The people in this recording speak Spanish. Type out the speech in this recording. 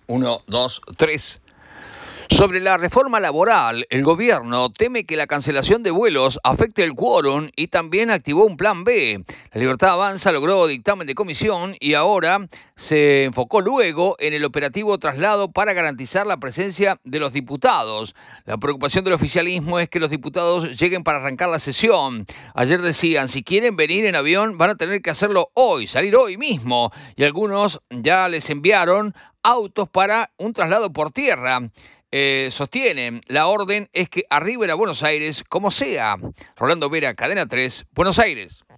Uno, dos, tres. Sobre la reforma laboral, el gobierno teme que la cancelación de vuelos afecte el quórum y también activó un plan B. La Libertad Avanza logró dictamen de comisión y ahora se enfocó luego en el operativo traslado para garantizar la presencia de los diputados. La preocupación del oficialismo es que los diputados lleguen para arrancar la sesión. Ayer decían, si quieren venir en avión van a tener que hacerlo hoy, salir hoy mismo. Y algunos ya les enviaron autos para un traslado por tierra. Sostienen, la orden es que arriben a Buenos Aires como sea. Rolando Vera, Cadena 3, Buenos Aires.